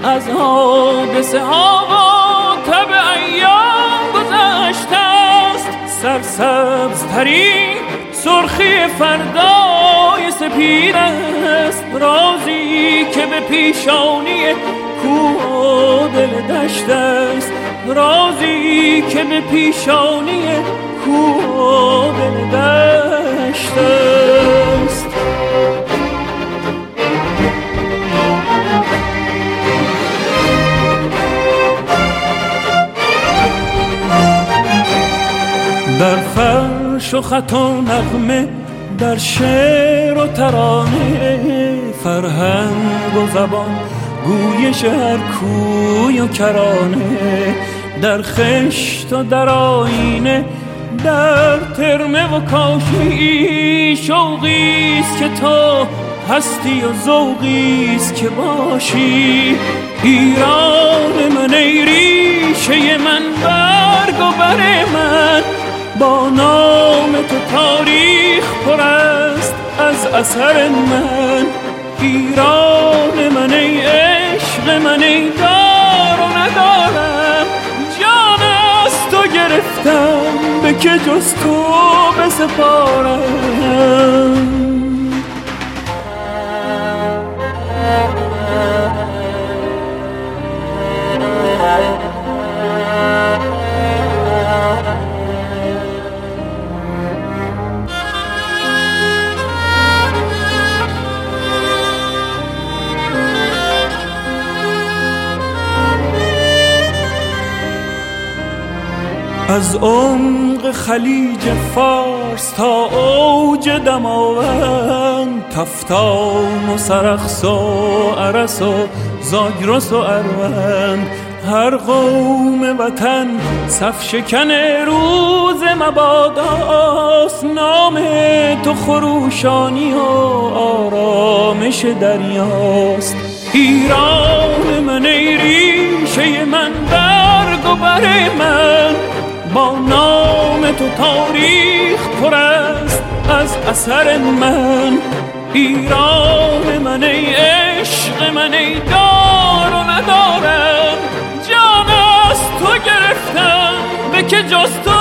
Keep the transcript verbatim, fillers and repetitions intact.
از حادثه ها و تب ایام گذشته است. سرسبز ترین سرخی فردای سپید است، رازی که به پیشانی کوه و دل دشت است، رازی که به پیشانی کوه و دل دشت است. در فرش و خط و نغمه، در شعر و ترانه، فرهنگ و زبان، گویش هر کوی و کرانه، در خشت و در آینه، در ترمه و کاشی، شوقیست که تو هستی و ذوقیست که باشی. ایران من ای ریشه من، برگ و بر من، با نام تو تاریخ پر است از اثر من. ایران من ای عشق من، ای دار و ندارم، جان از تو گرفتم به که جز تو بسپارم. از عمق خلیج فارس تا اوج دماوند، کفتان و سرخس و ارس و زاگرس و اروند، هر قوم وطن صف شکن روز مباداست. نام تو خروشانی و آرامش دریاست. ایران من ای ریشه من، برگ و بر من، با نام تو تاریخ پر است از اثر من. ایران من ای عشق من، ای دار و ندارم، جان از تو گرفتم به که جز تو